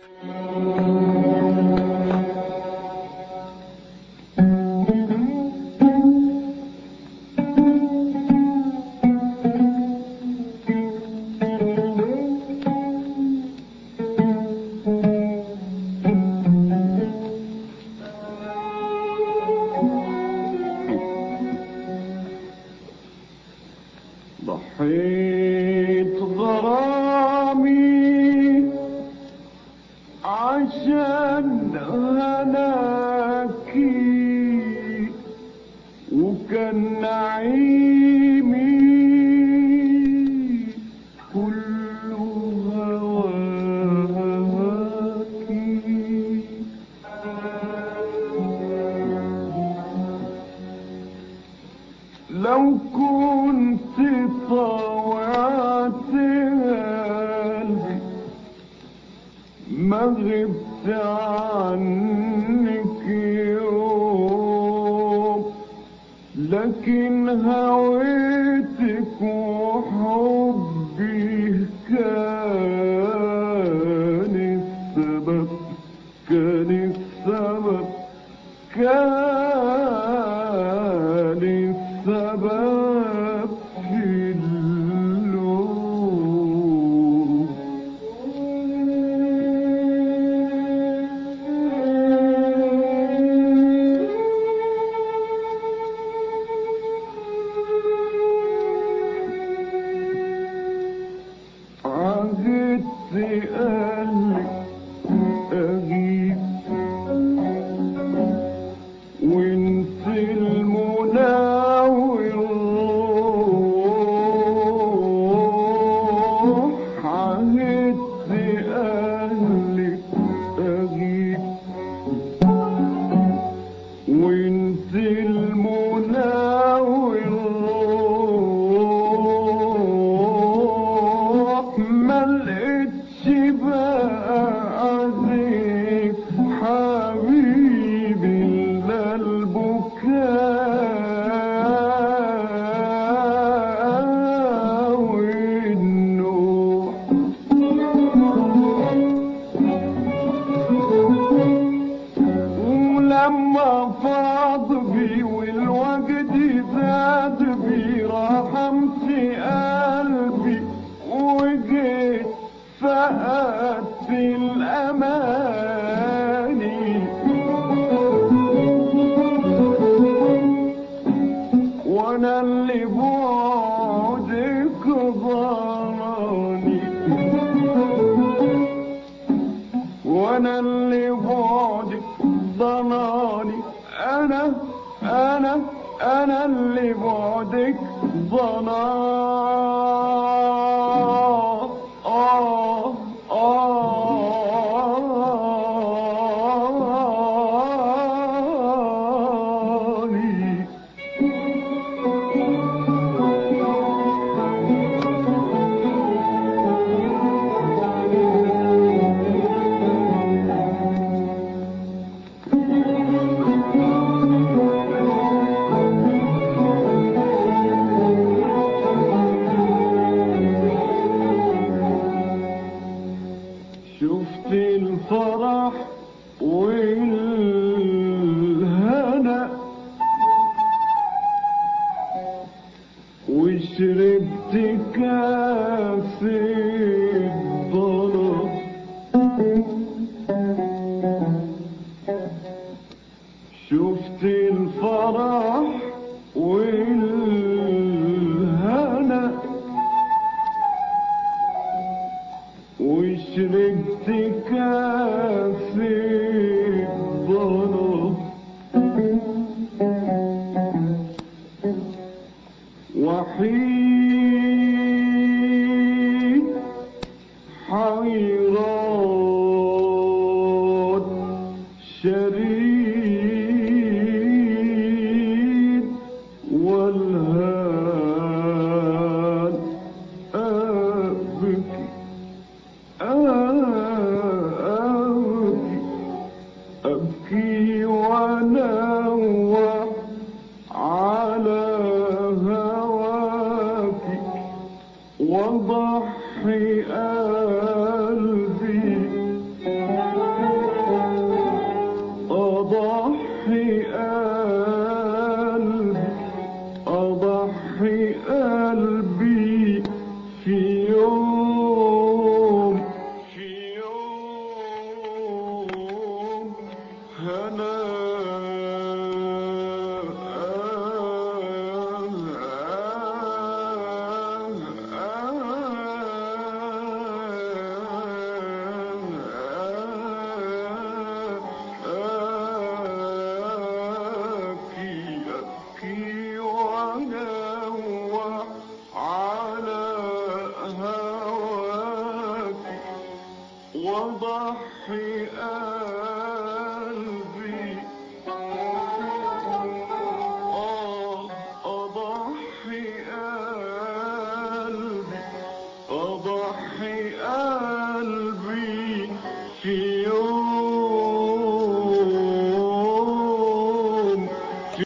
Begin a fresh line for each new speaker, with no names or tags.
ضحيت غرامي عشان هناكي، وكان نعيمي كله هواكي. لو كنت طوعت قلبي ما غبت عنك يوم، لكن هويتك وحبي كان السبب، كان السبب، كان السبب في اللوم. عهدت قلبي أجيب وانت المنى والروح، عهدت أهلك أجيب وانت المنى والروح، ملقتش بعدك حبيبي إلا البكاء والنوح. ولما فاض بي والوجد زاد بي رحمت قلبي وجيت فقدت الأماني، وانا اللي بعدك ضراني، وانا اللي بعدك ضناني. انا اللي بعدك ضناني. شفت الفرح والهنا وشربت كاس الضرب، شفت الفرح والهنا وشربت كاس الضرب، وحيد حيران شريد والهان أبكي أبكي وأنوح على هواك وضحي قلبي وضحي قلبي أضحي قلبي أضحي قلبي في يوم